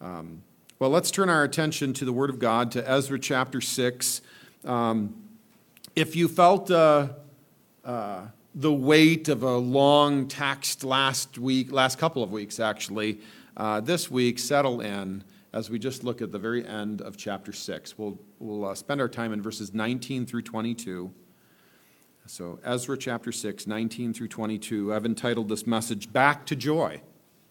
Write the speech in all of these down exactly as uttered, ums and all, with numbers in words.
Um, well, let's turn our attention to the Word of God, to Ezra chapter six. Um, if you felt uh, uh, the weight of a long text last week, last couple of weeks actually, uh, this week settle in as we just look at the very end of chapter six. We'll, we'll uh, spend our time in verses nineteen through twenty-two. So Ezra chapter six, nineteen through twenty-two. I've entitled this message, Back to Joy.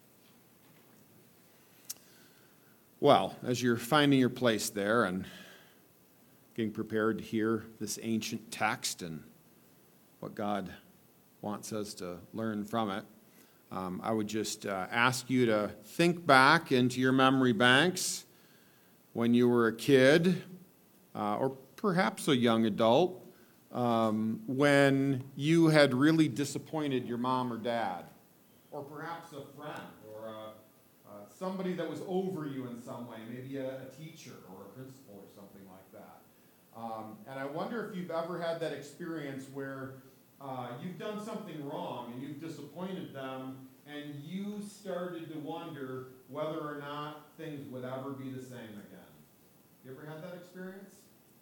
Well, as you're finding your place there and getting prepared to hear this ancient text and what God wants us to learn from it, um, I would just uh, ask you to think back into your memory banks when you were a kid, uh, or perhaps a young adult, um, when you had really disappointed your mom or dad, or perhaps a friend, or a Uh, somebody that was over you in some way, maybe a, a teacher or a principal or something like that. Um, and I wonder if you've ever had that experience where uh, you've done something wrong and you've disappointed them, and you started to wonder whether or not things would ever be the same again. You ever had that experience?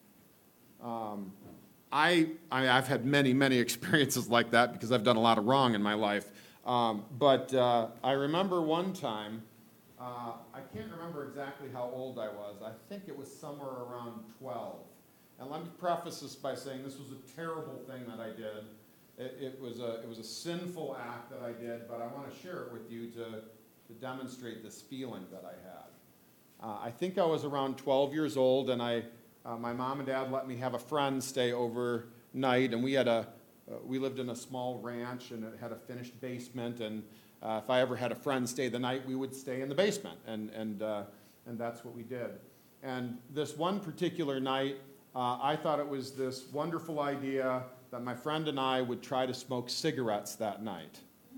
Um, I, I, I've had many, many experiences like that because I've done a lot of wrong in my life. Um, but uh, I remember one time, uh, I can't remember exactly how old I was. I think it was somewhere around twelve. And let me preface this by saying this was a terrible thing that I did. It, it was a it was a sinful act that I did, but I want to share it with you to, to demonstrate this feeling that I had. Uh, I think I was around twelve years old, and I uh, my mom and dad let me have a friend stay overnight, and we had a Uh, we lived in a small ranch, and it had a finished basement, and uh, if I ever had a friend stay the night, we would stay in the basement, and and uh, and that's what we did. And this one particular night, uh, I thought it was this wonderful idea that my friend and I would try to smoke cigarettes that night.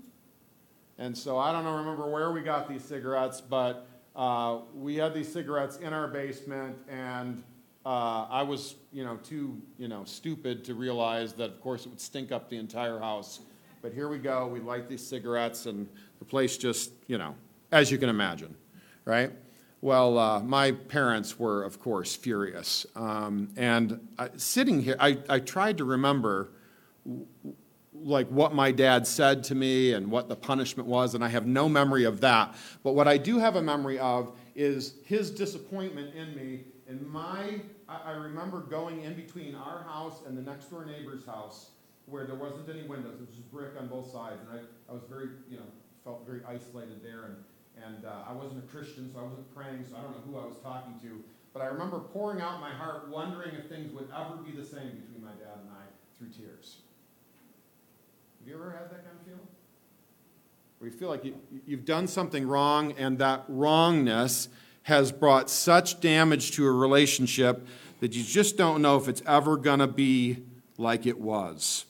And so I don't know, remember where we got these cigarettes, but uh, we had these cigarettes in our basement, and Uh, I was, you know, too, you know, stupid to realize that, of course, it would stink up the entire house. But here we go. We light these cigarettes, and the place just, you know, as you can imagine, right? Well, uh, my parents were, of course, furious. Um, and I, sitting here, I, I tried to remember, like, what my dad said to me and what the punishment was, and I have no memory of that. But what I do have a memory of is his disappointment in me. And my, I remember going in between our house and the next door neighbor's house where there wasn't any windows. It was just brick on both sides. And I, I was very, you know, felt very isolated there. And, and uh, I wasn't a Christian, so I wasn't praying, so I don't know who I was talking to. But I remember pouring out my heart, wondering if things would ever be the same between my dad and I through tears. Have you ever had that kind of feeling? Where you feel like you, you've done something wrong, and that wrongness has brought such damage to a relationship that you just don't know if it's ever going to be like it was.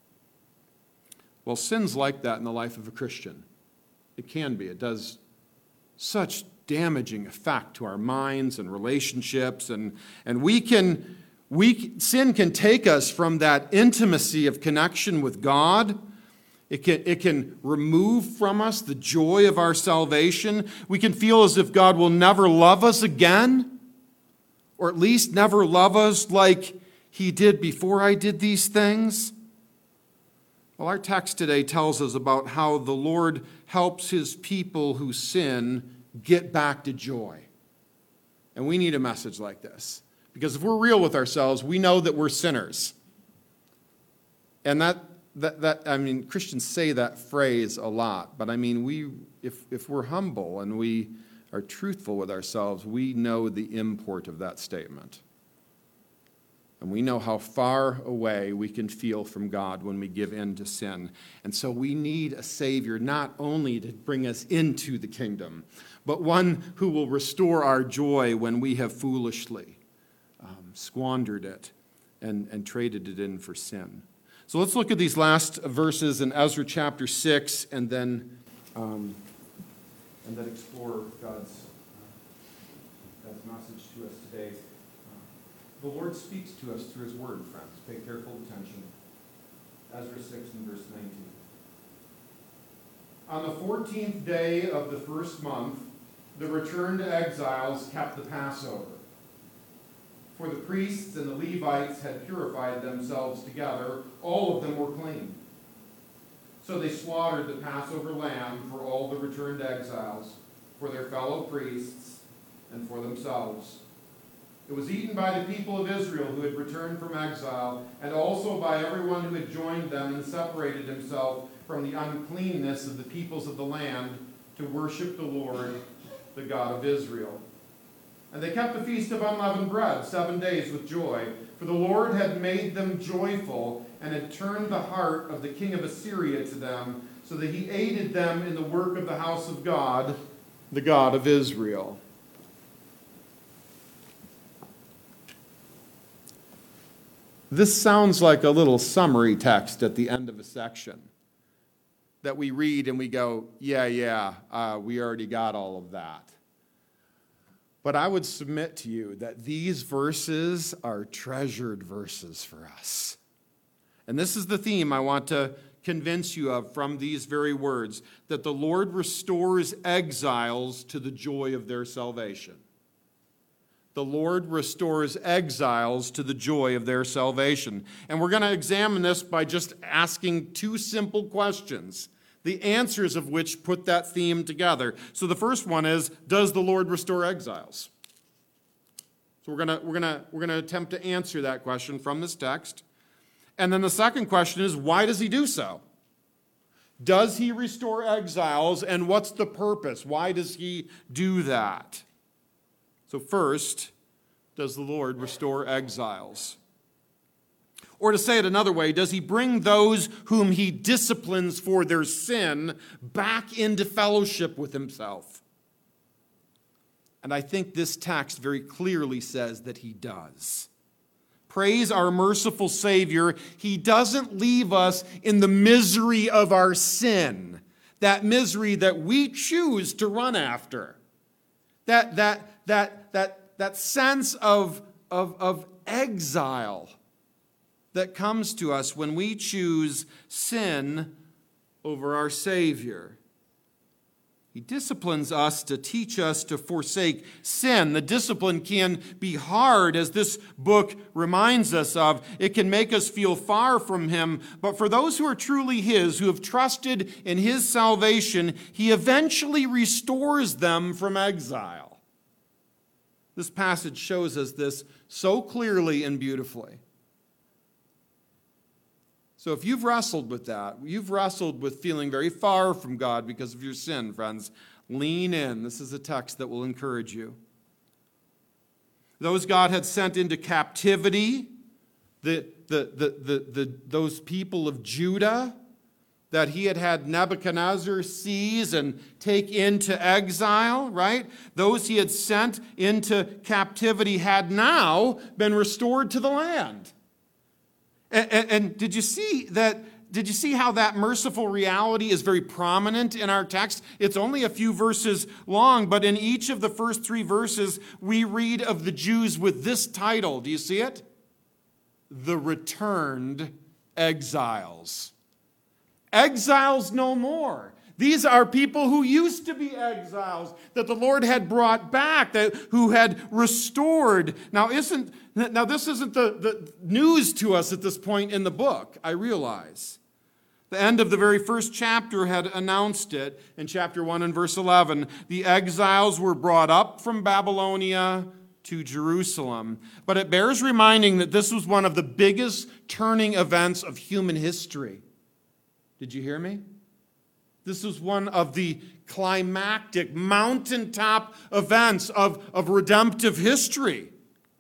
Well, sin's like that in the life of a Christian. It can be. It does such damaging effect to our minds and relationships, and, and we can, we, sin can take us from that intimacy of connection with God. It can, it can remove from us the joy of our salvation. We can feel as if God will never love us again, or at least never love us like he did before I did these things. Well, our text today tells us about how the Lord helps his people who sin get back to joy. And we need a message like this, because if we're real with ourselves, we know that we're sinners. And that That, that I mean, Christians say that phrase a lot, but I mean, we if if we're humble and we are truthful with ourselves, we know the import of that statement. And we know how far away we can feel from God when we give in to sin. And so we need a Savior not only to bring us into the kingdom, but one who will restore our joy when we have foolishly um, squandered it and, and traded it in for sin. So let's look at these last verses in Ezra chapter six, and then um, and then explore God's uh, God's message to us today. Uh, the Lord speaks to us through his word, friends. Pay careful attention. Ezra six and verse nineteen. On the fourteenth day of the first month, the returned exiles kept the Passover. For the priests and the Levites had purified themselves together. All of them were clean. So they slaughtered the Passover lamb for all the returned exiles, for their fellow priests, and for themselves. It was eaten by the people of Israel who had returned from exile, and also by everyone who had joined them and separated himself from the uncleanness of the peoples of the land to worship the Lord, the God of Israel. And they kept the feast of unleavened bread seven days with joy, for the Lord had made them joyful and had turned the heart of the king of Assyria to them, so that he aided them in the work of the house of God, the God of Israel. This sounds like a little summary text at the end of a section that we read and we go, yeah, yeah, uh, we already got all of that. But I would submit to you that these verses are treasured verses for us. And this is the theme I want to convince you of from these very words, that the Lord restores exiles to the joy of their salvation. The Lord restores exiles to the joy of their salvation. And we're going to examine this by just asking two simple questions, the answers of which put that theme together. So the first one is, does the Lord restore exiles? So we're going to, we're going to, we're going to attempt to answer that question from this text. And then the second question is, why does he do so? Does he restore exiles, and what's the purpose? Why does he do that? So first, does the Lord restore exiles? Or to say it another way, does he bring those whom he disciplines for their sin back into fellowship with himself? And I think this text very clearly says that he does. Praise our merciful Savior. He doesn't leave us in the misery of our sin, that misery that we choose to run after. That, that, that, that, that sense of, of, of exile that comes to us when we choose sin over our Savior. He disciplines us to teach us to forsake sin. The discipline can be hard, as this book reminds us of. It can make us feel far from him. But for those who are truly his, who have trusted in his salvation, he eventually restores them from exile. This passage shows us this so clearly and beautifully. So if you've wrestled with that, you've wrestled with feeling very far from God because of your sin, friends, lean in. This is a text that will encourage you. Those God had sent into captivity, the, the, the, the, the, those people of Judah that he had had Nebuchadnezzar seize and take into exile, right? Those he had sent into captivity had now been restored to the land. And, and, and did you see that? Did you see how that merciful reality is very prominent in our text? It's only a few verses long, but in each of the first three verses, we read of the Jews with this title. Do you see it? The returned exiles. Exiles no more. These are people who used to be exiles that the Lord had brought back, that, who had restored. Now, isn't now this isn't the, the news to us at this point in the book, I realize. The end of the very first chapter had announced it in chapter one and verse eleven. The exiles were brought up from Babylonia to Jerusalem. But it bears reminding that this was one of the biggest turning events of human history. Did you hear me? This was one of the climactic, mountaintop events of, of redemptive history.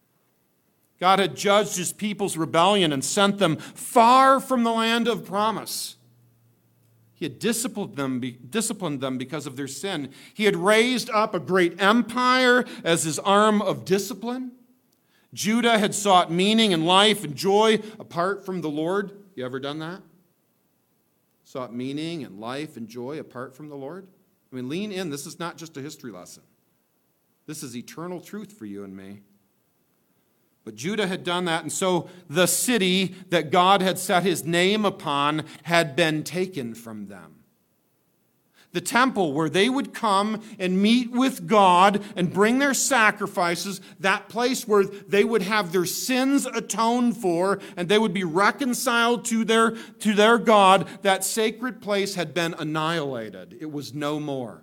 God had judged his people's rebellion and sent them far from the land of promise. He had disciplined them, disciplined them because of their sin. He had raised up a great empire as his arm of discipline. Judah had sought meaning and life and joy apart from the Lord. You ever done that? Sought meaning and life and joy apart from the Lord? I mean, lean in. This is not just a history lesson. This is eternal truth for you and me. But Judah had done that, and so the city that God had set his name upon had been taken from them. The temple where they would come and meet with God and bring their sacrifices, that place where they would have their sins atoned for and they would be reconciled to their, to their God, that sacred place had been annihilated. It was no more.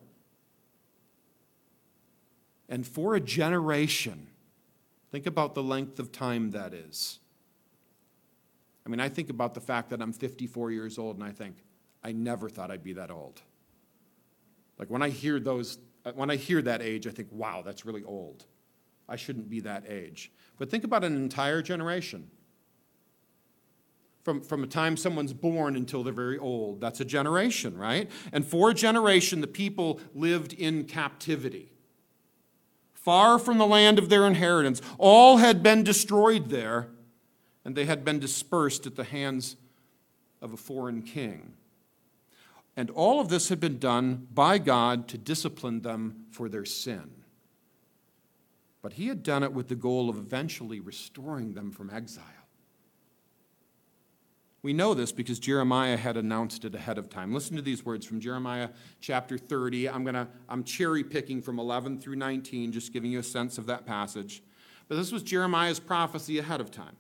And for a generation, think about the length of time that is. I mean, I think about the fact that I'm fifty-four years old and I think, I never thought I'd be that old. Like when I hear those, when I hear that age, I think, wow, that's really old. I shouldn't be that age. But think about an entire generation. From, from the time someone's born until they're very old, that's a generation, right? And for a generation, the people lived in captivity, far from the land of their inheritance. All had been destroyed there, and they had been dispersed at the hands of a foreign king. And all of this had been done by God to discipline them for their sin. But he had done it with the goal of eventually restoring them from exile. We know this because Jeremiah had announced it ahead of time. Listen to these words from Jeremiah chapter thirty. I'm gonna I'm cherry picking from eleven through nineteen, just giving you a sense of that passage. But this was Jeremiah's prophecy ahead of time.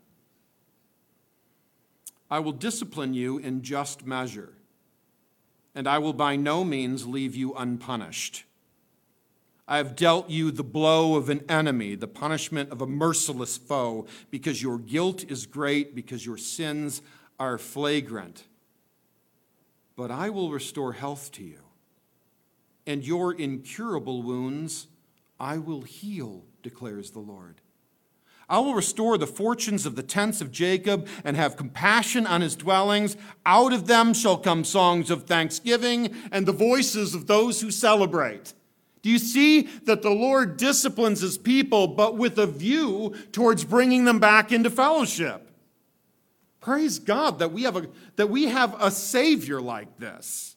I will discipline you in just measure, and I will by no means leave you unpunished. I have dealt you the blow of an enemy, the punishment of a merciless foe, because your guilt is great, because your sins are flagrant. But I will restore health to you, and your incurable wounds I will heal, declares the Lord. I will restore the fortunes of the tents of Jacob and have compassion on his dwellings. Out of them shall come songs of thanksgiving and the voices of those who celebrate. Do you see that the Lord disciplines his people, but with a view towards bringing them back into fellowship? Praise God that we have a, that we have a Savior like this.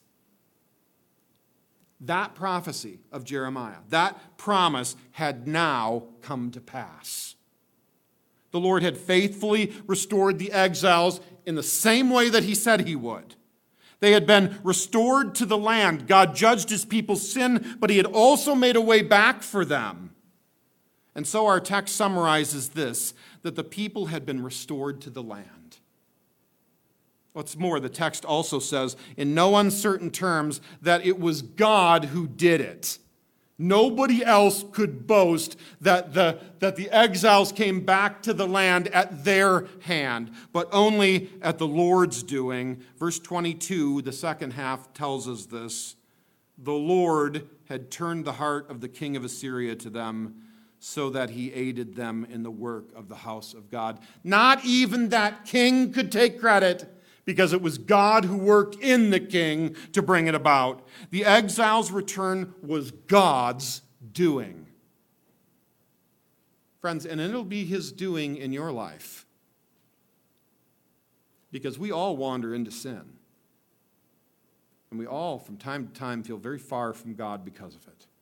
That prophecy of Jeremiah, that promise had now come to pass. The Lord had faithfully restored the exiles in the same way that he said he would. They had been restored to the land. God judged his people's sin, but he had also made a way back for them. And so our text summarizes this, that the people had been restored to the land. What's more, the text also says in no uncertain terms that it was God who did it. Nobody else could boast that the, that the exiles came back to the land at their hand, but only at the Lord's doing. Verse twenty-two, the second half, tells us this. The Lord had turned the heart of the king of Assyria to them, so that he aided them in the work of the house of God. Not even that king could take credit, because it was God who worked in the king to bring it about. The exile's return was God's doing. Friends, and it'll be his doing in your life. Because we all wander into sin. And we all, from time to time, feel very far from God because of it.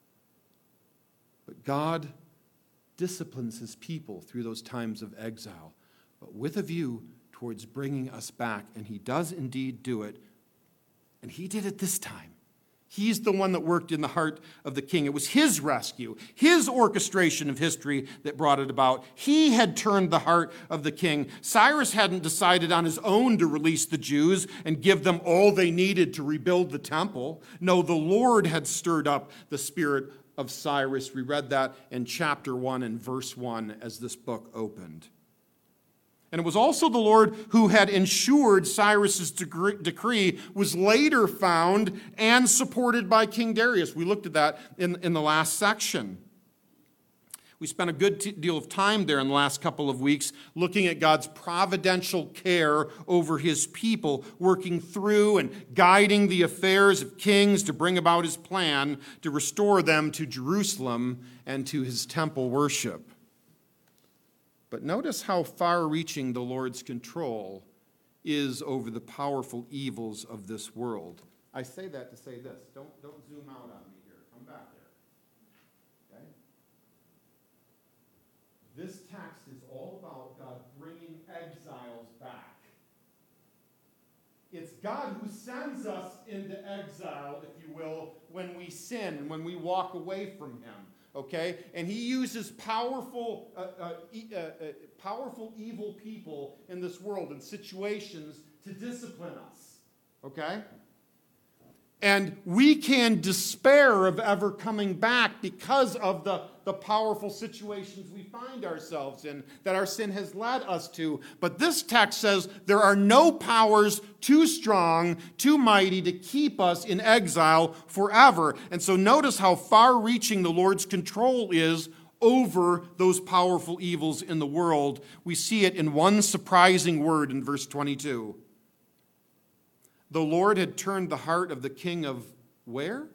But God disciplines his people through those times of exile, but with a view towards bringing us back. And he does indeed do it. And he did it this time. He's the one that worked in the heart of the king. It was his rescue, his orchestration of history that brought it about. He had turned the heart of the king. Cyrus hadn't decided on his own to release the Jews and give them all they needed to rebuild the temple. No, the Lord had stirred up the spirit of Cyrus. We read that in chapter one and verse one as this book opened. And it was also the Lord who had ensured Cyrus's decree was later found and supported by King Darius. We looked at that in, in the last section. We spent a good t- deal of time there in the last couple of weeks looking at God's providential care over his people, working through and guiding the affairs of kings to bring about his plan to restore them to Jerusalem and to his temple worship. But notice how far-reaching the Lord's control is over the powerful evils of this world. I say that to say this. Don't, don't zoom out on me here. Come back there. Okay? This text is all about God bringing exiles back. It's God who sends us into exile, if you will, when we sin and when we walk away from him. Okay? And he uses powerful, uh, uh, e- uh, uh, powerful evil people in this world and situations to discipline us. Okay? And we can despair of ever coming back because of the, the powerful situations we find ourselves in that our sin has led us to. But this text says there are no powers too strong, too mighty to keep us in exile forever. And so notice how far-reaching the Lord's control is over those powerful evils in the world. We see it in one surprising word in verse twenty-two. The Lord had turned the heart of the king of where?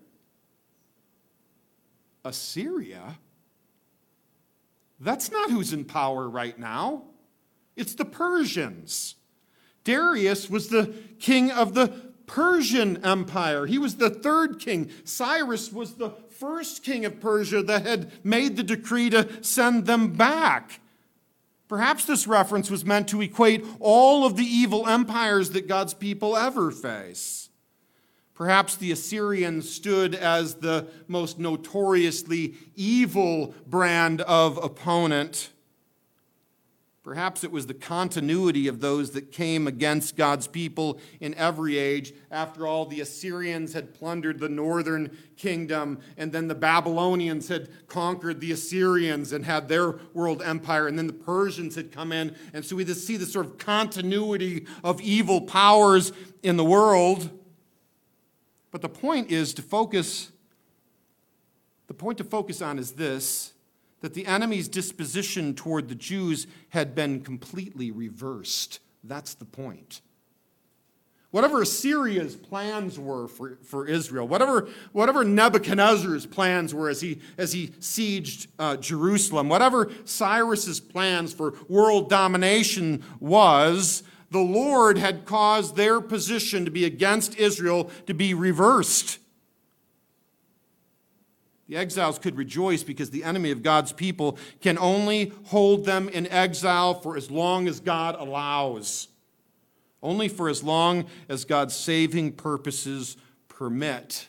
Assyria. That's not who's in power right now. It's the Persians. Darius was the king of the Persian Empire. He was the third king. Cyrus was the first king of Persia that had made the decree to send them back. Perhaps this reference was meant to equate all of the evil empires that God's people ever face. Perhaps the Assyrians stood as the most notoriously evil brand of opponent. Perhaps it was the continuity of those that came against God's people in every age. After all, the Assyrians had plundered the northern kingdom, and then the Babylonians had conquered the Assyrians and had their world empire, and then the Persians had come in. And so we just see this sort of continuity of evil powers in the world. But the point is to focus, the point to focus on is this, that the enemy's disposition toward the Jews had been completely reversed. That's the point. Whatever Assyria's plans were for, for Israel, whatever, whatever Nebuchadnezzar's plans were as he, as he sieged uh, Jerusalem, whatever Cyrus's plans for world domination was, the Lord had caused their position to be against Israel to be reversed. The exiles could rejoice because the enemy of God's people can only hold them in exile for as long as God allows. Only for as long as God's saving purposes permit.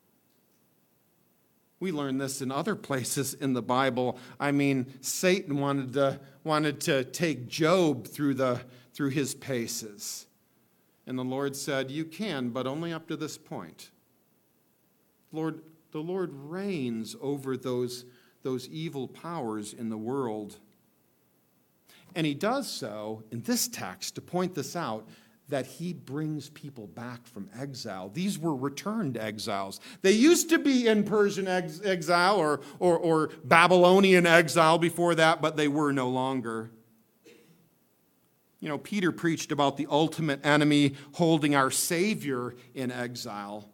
We learn this in other places in the Bible. I mean, Satan wanted to, wanted to take Job through, the, through his paces. And the Lord said, you can, but only up to this point. Lord, the Lord reigns over those, those evil powers in the world. And he does so in this text to point this out, that he brings people back from exile. These were returned exiles. They used to be in Persian ex- exile or, or, or Babylonian exile before that, but they were no longer. You know, Peter preached about the ultimate enemy holding our Savior in exile.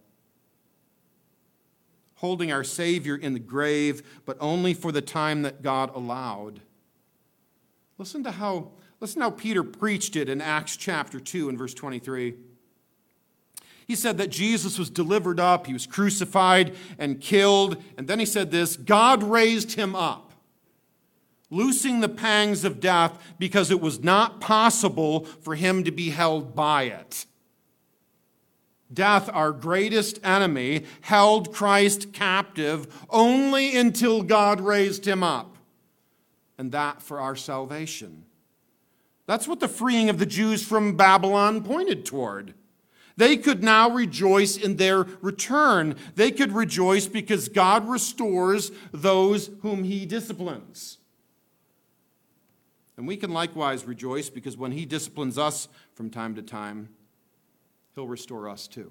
Holding our Savior in the grave, but only for the time that God allowed. Listen to how, listen how Peter preached it in Acts chapter two and verse twenty-three. He said that Jesus was delivered up, he was crucified and killed, and then he said this, God raised him up, loosing the pangs of death because it was not possible for him to be held by it. Death, our greatest enemy, held Christ captive only until God raised him up. And that for our salvation. That's what the freeing of the Jews from Babylon pointed toward. They could now rejoice in their return. They could rejoice because God restores those whom he disciplines. And we can likewise rejoice because when he disciplines us from time to time, he'll restore us too.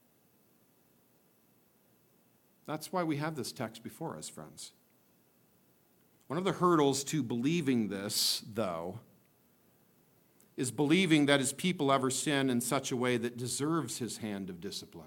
That's why we have this text before us, friends. One of the hurdles to believing this, though, is believing that his people ever sin in such a way that deserves his hand of discipline.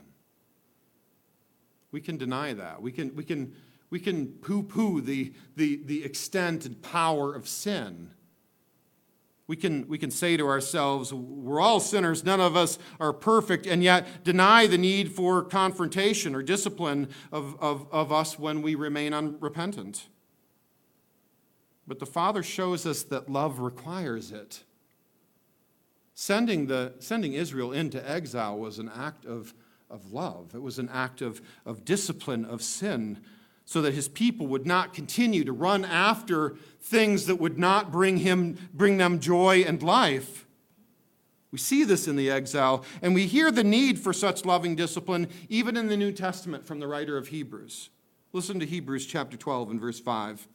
We can deny that. We can, we can, we can poo-poo the, the, the extent and power of sin. We can, we can say to ourselves, we're all sinners, none of us are perfect, and yet deny the need for confrontation or discipline of, of, of us when we remain unrepentant. But the Father shows us that love requires it. Sending, the, sending Israel into exile was an act of, of love. It was an act of, of discipline of sin, so that his people would not continue to run after things that would not bring him, bring them joy and life. We see this in the exile, and we hear the need for such loving discipline even in the New Testament from the writer of Hebrews. Listen to Hebrews chapter twelve and verse five.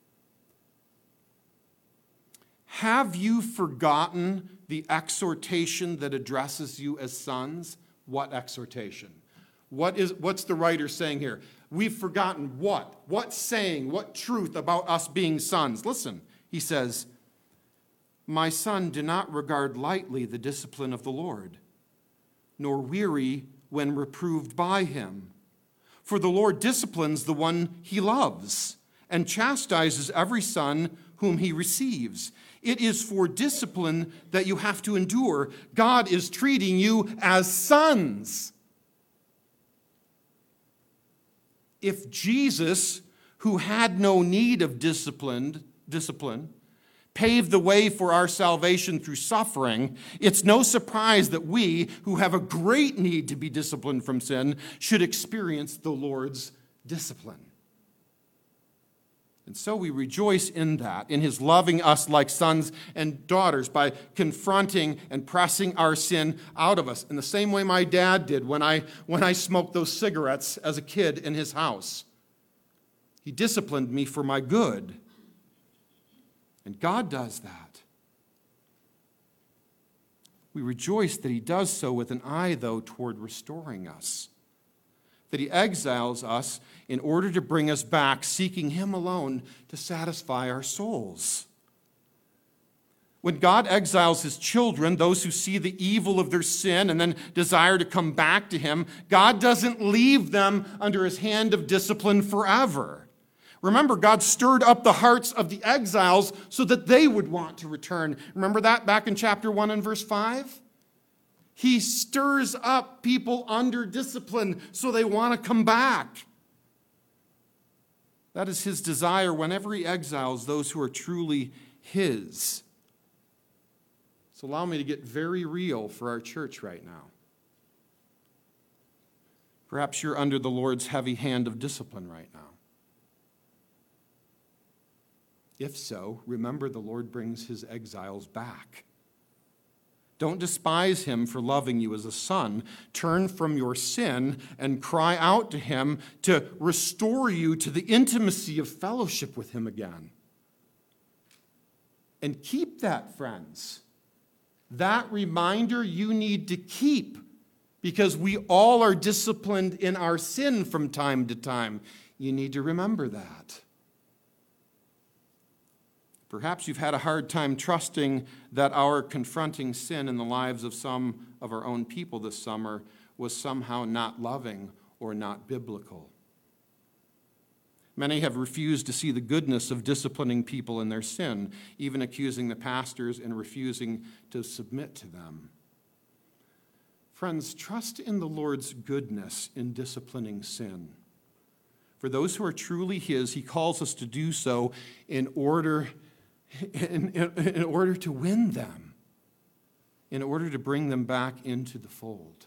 Have you forgotten the exhortation that addresses you as sons? What exhortation? What is, what's the writer saying here? We've forgotten what? What saying? What truth about us being sons? Listen, he says, my son, do not regard lightly the discipline of the Lord, nor weary when reproved by him. For the Lord disciplines the one he loves, and chastises every son whom he receives. It is for discipline that you have to endure. God is treating you as sons. If Jesus, who had no need of discipline, discipline, paved the way for our salvation through suffering, it's no surprise that we, who have a great need to be disciplined from sin, should experience the Lord's discipline. And so we rejoice in that, in his loving us like sons and daughters by confronting and pressing our sin out of us. In the same way my dad did when I, when I smoked those cigarettes as a kid in his house. He disciplined me for my good. And God does that. We rejoice that he does so with an eye, though, toward restoring us. That he exiles us in order to bring us back, seeking him alone to satisfy our souls. When God exiles his children, those who see the evil of their sin and then desire to come back to him, God doesn't leave them under his hand of discipline forever. Remember, God stirred up the hearts of the exiles so that they would want to return. Remember that back in chapter one and verse five? He stirs up people under discipline so they want to come back. That is his desire whenever he exiles those who are truly his. So allow me to get very real for our church right now. Perhaps you're under the Lord's heavy hand of discipline right now. If so, remember the Lord brings his exiles back. Don't despise him for loving you as a son. Turn from your sin and cry out to him to restore you to the intimacy of fellowship with him again. And keep that, friends. That reminder you need to keep, because we all are disciplined in our sin from time to time. You need to remember that. Perhaps you've had a hard time trusting that our confronting sin in the lives of some of our own people this summer was somehow not loving or not biblical. Many have refused to see the goodness of disciplining people in their sin, even accusing the pastors and refusing to submit to them. Friends, trust in the Lord's goodness in disciplining sin. For those who are truly his, he calls us to do so in order In, in, in order to win them, in order to bring them back into the fold.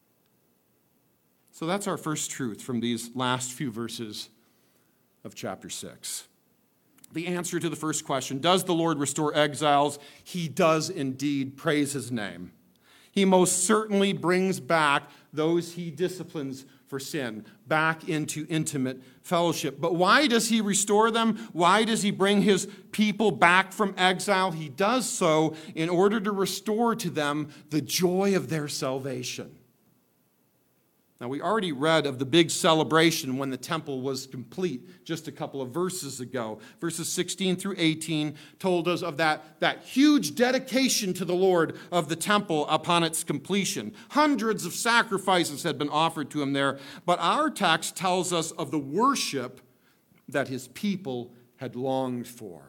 So that's our first truth from these last few verses of chapter six. The answer to the first question, does the Lord restore exiles? He does indeed. Praise his name. He most certainly brings back those he disciplines for sin, back into intimate fellowship. But why does he restore them? Why does he bring his people back from exile? He does so in order to restore to them the joy of their salvation. Now, we already read of the big celebration when the temple was complete just a couple of verses ago. Verses sixteen through eighteen told us of that, that huge dedication to the Lord of the temple upon its completion. Hundreds of sacrifices had been offered to him there, but our text tells us of the worship that his people had longed for.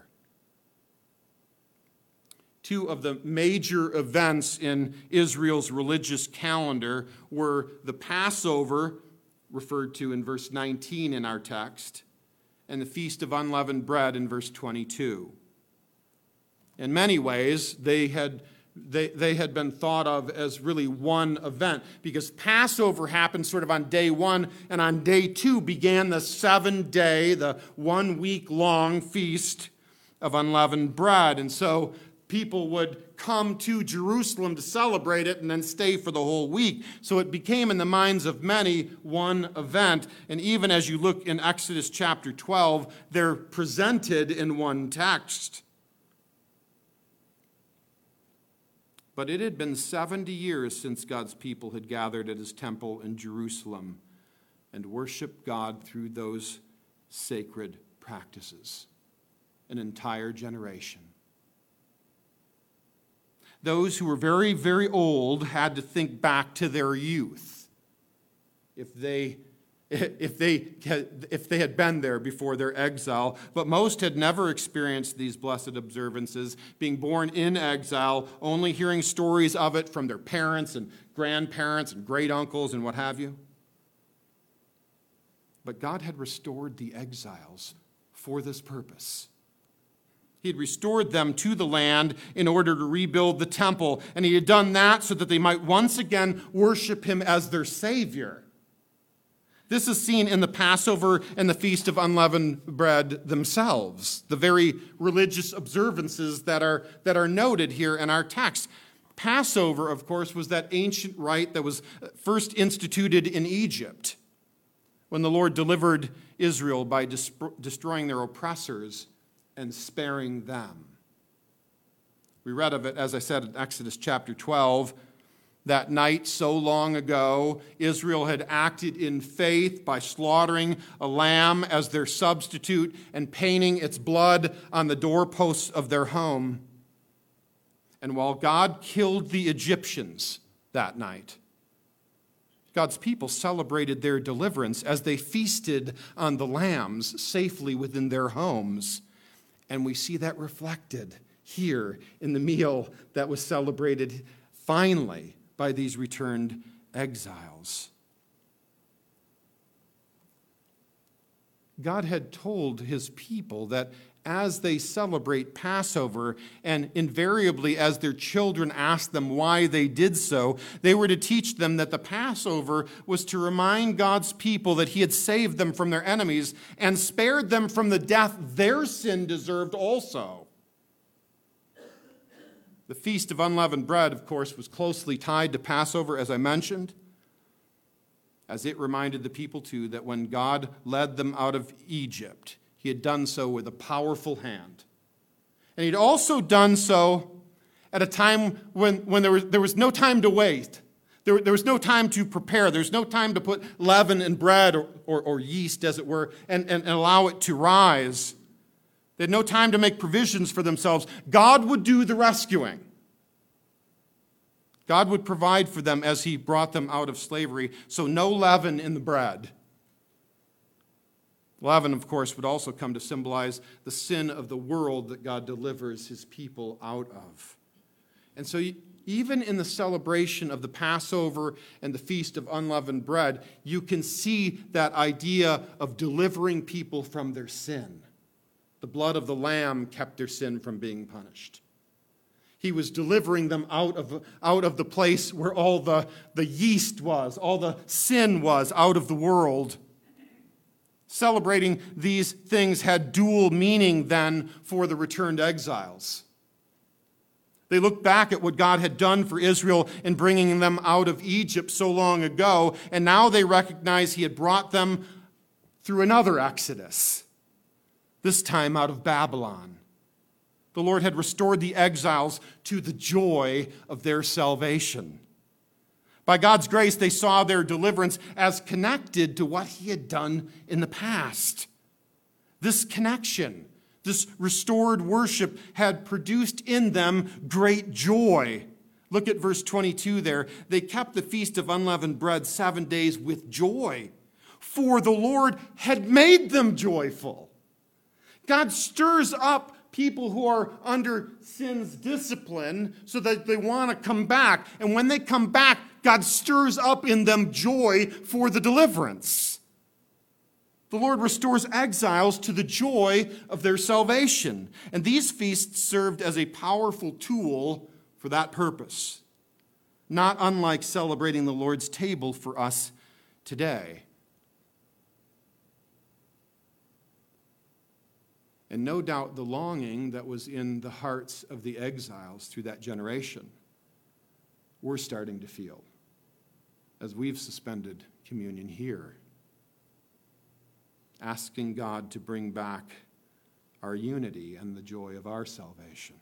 Two of the major events in Israel's religious calendar were the Passover, referred to in verse nineteen in our text, and the Feast of Unleavened Bread in verse twenty-two. In many ways, they had they, they had been thought of as really one event, because Passover happened sort of on day one, and on day two began the seven-day, the one-week-long feast of unleavened bread. And so people would come to Jerusalem to celebrate it and then stay for the whole week. So it became, in the minds of many, one event. And even as you look in Exodus chapter twelve, they're presented in one text. But it had been seventy years since God's people had gathered at his temple in Jerusalem and worshiped God through those sacred practices. An entire generation. Those who were very, very old had to think back to their youth. If they, if they, if they had been there before their exile. But most had never experienced these blessed observances, being born in exile, only hearing stories of it from their parents and grandparents and great uncles and what have you. But God had restored the exiles for this purpose. He had restored them to the land in order to rebuild the temple, and he had done that so that they might once again worship him as their Savior. This is seen in the Passover and the Feast of Unleavened Bread themselves, the very religious observances that are, that are noted here in our text. Passover, of course, was that ancient rite that was first instituted in Egypt when the Lord delivered Israel by destroying their oppressors and sparing them. We read of it, as I said, in Exodus chapter twelve. That night so long ago, Israel had acted in faith by slaughtering a lamb as their substitute and painting its blood on the doorposts of their home. And while God killed the Egyptians that night, God's people celebrated their deliverance as they feasted on the lambs safely within their homes. And we see that reflected here in the meal that was celebrated finally by these returned exiles. God had told his people that as they celebrate Passover, and invariably as their children asked them why they did so, they were to teach them that the Passover was to remind God's people that he had saved them from their enemies and spared them from the death their sin deserved also. The Feast of Unleavened Bread, of course, was closely tied to Passover, as I mentioned, as it reminded the people, too, that when God led them out of Egypt, he had done so with a powerful hand. And he'd also done so at a time when, when there, was, there was no time to wait. There, there was no time to prepare. There was no time to put leaven in bread or, or, or yeast, as it were, and, and, and allow it to rise. They had no time to make provisions for themselves. God would do the rescuing. God would provide for them as he brought them out of slavery, so no leaven in the bread. Leaven, of course, would also come to symbolize the sin of the world that God delivers his people out of. And so even in the celebration of the Passover and the Feast of Unleavened Bread, you can see that idea of delivering people from their sin. The blood of the lamb kept their sin from being punished. He was delivering them out of, out of the place where all the, the yeast was, all the sin was, out of the world. Celebrating these things had dual meaning then for the returned exiles. They looked back at what God had done for Israel in bringing them out of Egypt so long ago, and now they recognize he had brought them through another exodus, this time out of Babylon. The Lord had restored the exiles to the joy of their salvation. By God's grace, they saw their deliverance as connected to what he had done in the past. This connection, this restored worship had produced in them great joy. Look at verse twenty-two there. They kept the Feast of Unleavened Bread seven days with joy, for the Lord had made them joyful. God stirs up people who are under sin's discipline so that they want to come back. And when they come back, God stirs up in them joy for the deliverance. The Lord restores exiles to the joy of their salvation. And these feasts served as a powerful tool for for that purpose, not unlike celebrating the Lord's table for us today. And no doubt the longing that was in the hearts of the exiles through that generation, we're starting to feel as we've suspended communion here, asking God to bring back our unity and the joy of our salvation.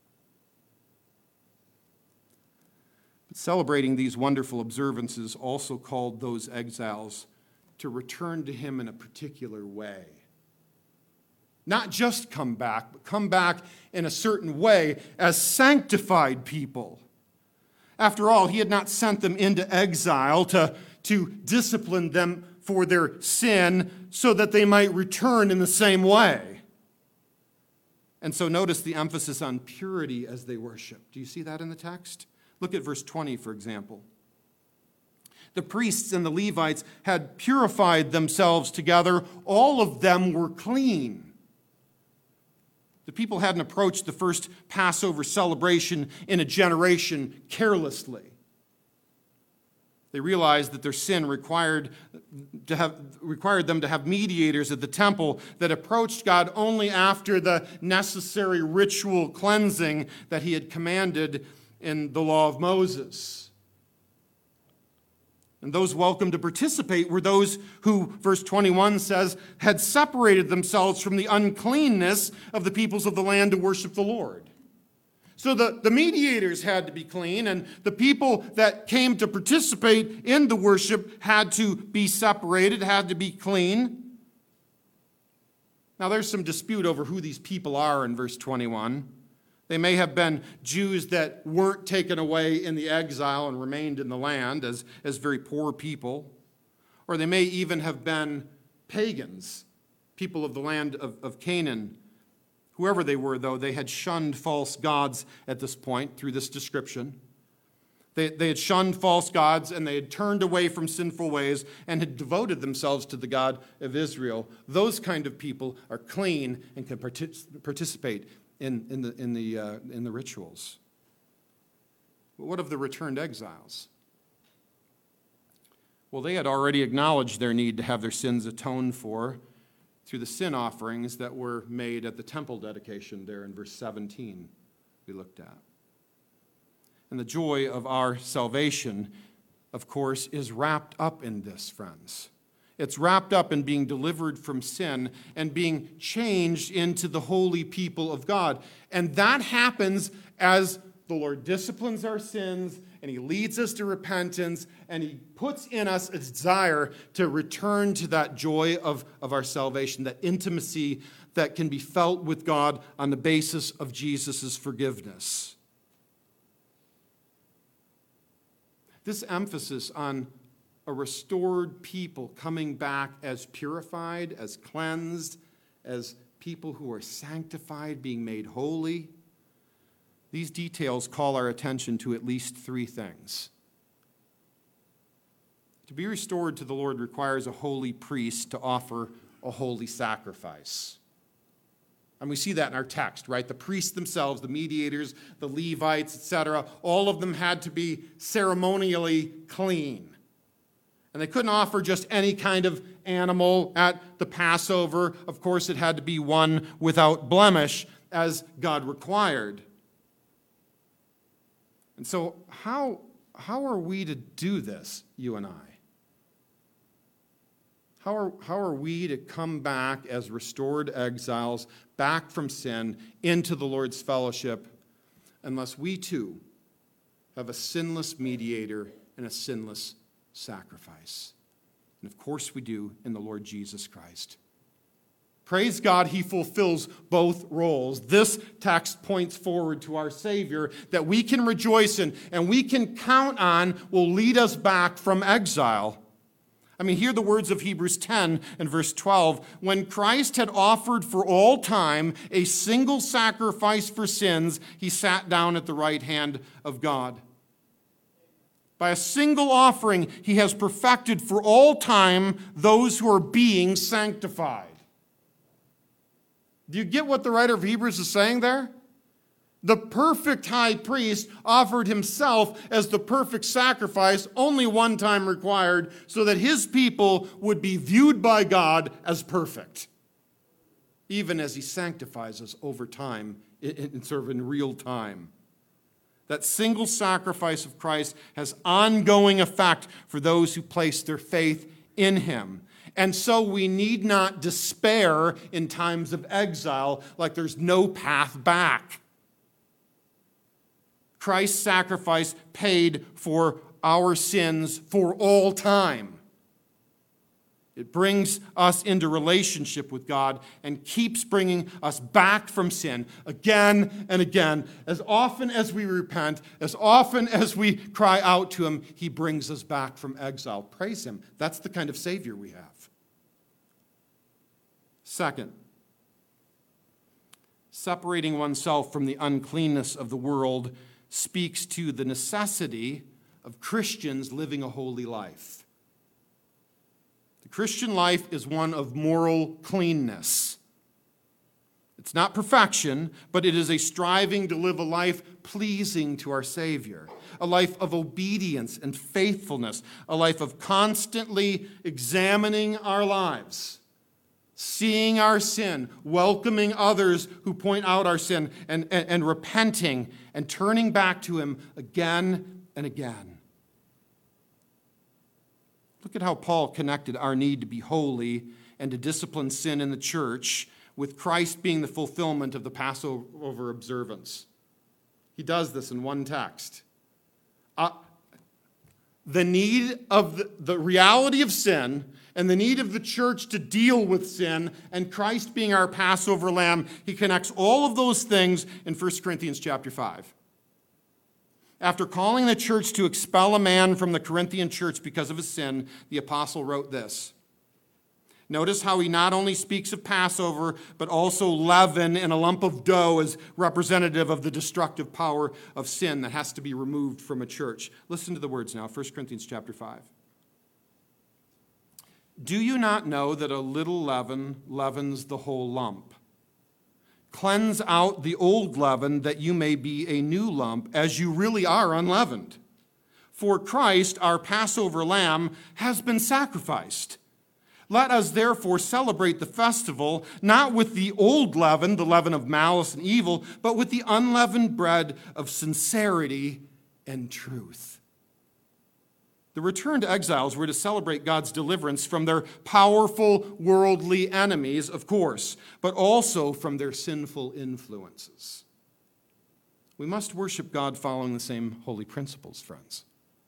But celebrating these wonderful observances also called those exiles to return to him in a particular way. Not just come back, but come back in a certain way as sanctified people. After all, he had not sent them into exile to, to discipline them for their sin so that they might return in the same way. And so notice the emphasis on purity as they worship. Do you see that in the text? Look at verse twenty, for example. The priests and the Levites had purified themselves together. All of them were clean. The people hadn't approached the first Passover celebration in a generation carelessly. They realized that their sin required, to have, required them to have mediators at the temple that approached God only after the necessary ritual cleansing that he had commanded in the law of Moses. And those welcome to participate were those who, verse twenty-one says, had separated themselves from the uncleanness of the peoples of the land to worship the Lord. So the, the mediators had to be clean, and the people that came to participate in the worship had to be separated, had to be clean. Now there's some dispute over who these people are in verse twenty-one. They may have been Jews that weren't taken away in the exile and remained in the land as, as very poor people. Or they may even have been pagans, people of the land of, of Canaan. Whoever they were, though, they had shunned false gods at this point through this description. They, they had shunned false gods, and they had turned away from sinful ways and had devoted themselves to the God of Israel. Those kind of people are clean and can partic- participate in, in, the, in, the, uh, in the rituals. But what of the returned exiles? Well, they had already acknowledged their need to have their sins atoned for through the sin offerings that were made at the temple dedication there in verse seventeen we looked at. And the joy of our salvation, of course, is wrapped up in this, friends. It's wrapped up in being delivered from sin and being changed into the holy people of God. And that happens as the Lord disciplines our sins and he leads us to repentance and he puts in us a desire to return to that joy of, of our salvation, that intimacy that can be felt with God on the basis of Jesus' forgiveness. This emphasis on a restored people coming back as purified, as cleansed, as people who are sanctified, being made holy. These details call our attention to at least three things. To be restored to the Lord requires a holy priest to offer a holy sacrifice. And we see that in our text, right? The priests themselves, the mediators, the Levites, et cetera, all of them had to be ceremonially clean. And they couldn't offer just any kind of animal at the Passover. Of course, it had to be one without blemish, as God required. And so how, how are we to do this, you and I? How are, how are we to come back as restored exiles, back from sin, into the Lord's fellowship, unless we too have a sinless mediator and a sinless sacrifice? And of course we do in the Lord Jesus Christ. Praise God, he fulfills both roles. This text points forward to our Savior that we can rejoice in and we can count on will lead us back from exile. I mean, hear the words of Hebrews ten and verse twelve. When Christ had offered for all time a single sacrifice for sins, he sat down at the right hand of God. By a single offering, he has perfected for all time those who are being sanctified. Do you get what the writer of Hebrews is saying there? The perfect high priest offered himself as the perfect sacrifice, only one time required, so that his people would be viewed by God as perfect, even as he sanctifies us over time, in, in sort of in real time. That single sacrifice of Christ has ongoing effect for those who place their faith in him. And so we need not despair in times of exile like there's no path back. Christ's sacrifice paid for our sins for all time. It brings us into relationship with God and keeps bringing us back from sin again and again. As often as we repent, as often as we cry out to him, he brings us back from exile. Praise him. That's the kind of Savior we have. Second, separating oneself from the uncleanness of the world speaks to the necessity of Christians living a holy life. The Christian life is one of moral cleanness. It's not perfection, but it is a striving to live a life pleasing to our Savior, a life of obedience and faithfulness, a life of constantly examining our lives, seeing our sin, welcoming others who point out our sin, and, and, and repenting and turning back to him again and again. Look at how Paul connected our need to be holy and to discipline sin in the church with Christ being the fulfillment of the Passover observance. He does this in one text. Uh, the need of the, the reality of sin and the need of the church to deal with sin and Christ being our Passover lamb, he connects all of those things in First Corinthians chapter five. After calling the church to expel a man from the Corinthian church because of his sin, the apostle wrote this. Notice how he not only speaks of Passover, but also leaven and a lump of dough as representative of the destructive power of sin that has to be removed from a church. Listen to the words now, First Corinthians chapter five. Do you not know that a little leaven leavens the whole lump? Cleanse out the old leaven that you may be a new lump, as you really are unleavened. For Christ, our Passover lamb, has been sacrificed. Let us therefore celebrate the festival, not with the old leaven, the leaven of malice and evil, but with the unleavened bread of sincerity and truth. The returned exiles were to celebrate God's deliverance from their powerful worldly enemies, of course, but also from their sinful influences. We must worship God following the same holy principles, friends.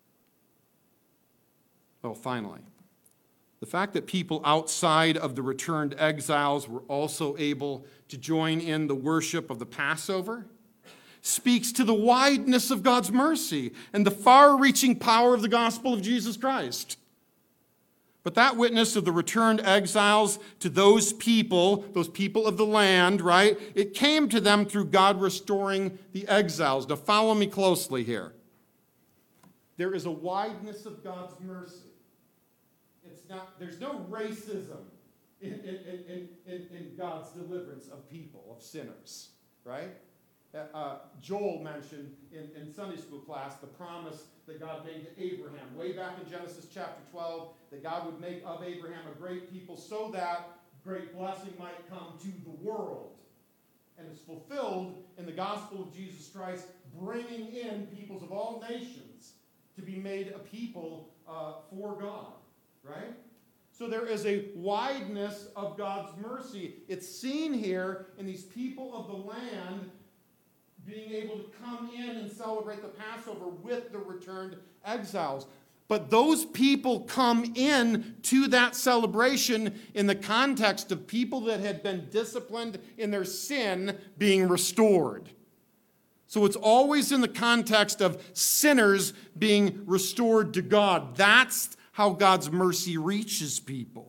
Well, finally, the fact that people outside of the returned exiles were also able to join in the worship of the Passover speaks to the wideness of God's mercy and the far-reaching power of the gospel of Jesus Christ. But that witness of the returned exiles to those people, those people of the land, right, it came to them through God restoring the exiles. Now follow me closely here. There is a wideness of God's mercy. It's not, there's no racism in, in, in, in, in God's deliverance of people, of sinners, right? Uh, Joel mentioned in, in Sunday school class the promise that God made to Abraham way back in Genesis chapter twelve, that God would make of Abraham a great people so that great blessing might come to the world. And it's fulfilled in the gospel of Jesus Christ, bringing in peoples of all nations to be made a people uh, for God, right? So there is a wideness of God's mercy. It's seen here in these people of the land being able to come in and celebrate the Passover with the returned exiles. But those people come in to that celebration in the context of people that had been disciplined in their sin being restored. So it's always in the context of sinners being restored to God. That's how God's mercy reaches people.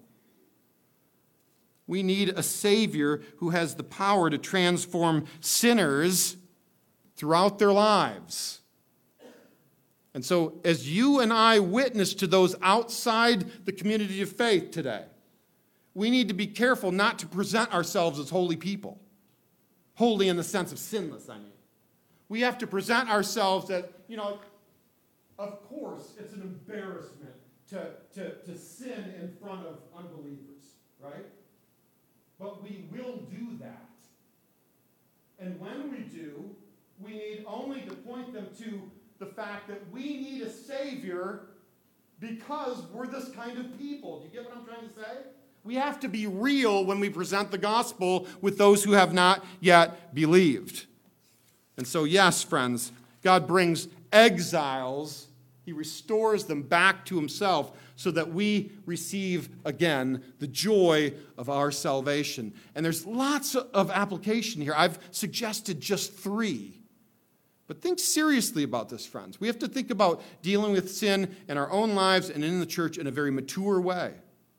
We need a Savior who has the power to transform sinners throughout their lives. And so as you and I witness to those outside the community of faith today, we need to be careful not to present ourselves as holy people. Holy in the sense of sinless, I mean. We have to present ourselves that, you know, of course, it's an embarrassment to, to, to sin in front of unbelievers, right? But we will do that. And when we do, we need only to point them to the fact that we need a Savior because we're this kind of people. Do you get what I'm trying to say? We have to be real when we present the gospel with those who have not yet believed. And so, yes, friends, God brings exiles. He restores them back to himself so that we receive again the joy of our salvation. And there's lots of application here. I've suggested just three. But think seriously about this, friends. We have to think about dealing with sin in our own lives and in the church in a very mature way.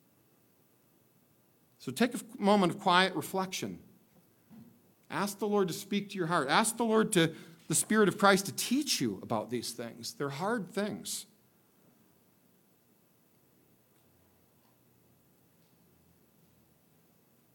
So take a moment of quiet reflection. Ask the Lord to speak to your heart. Ask the Lord to, the Spirit of Christ to teach you about these things. They're hard things.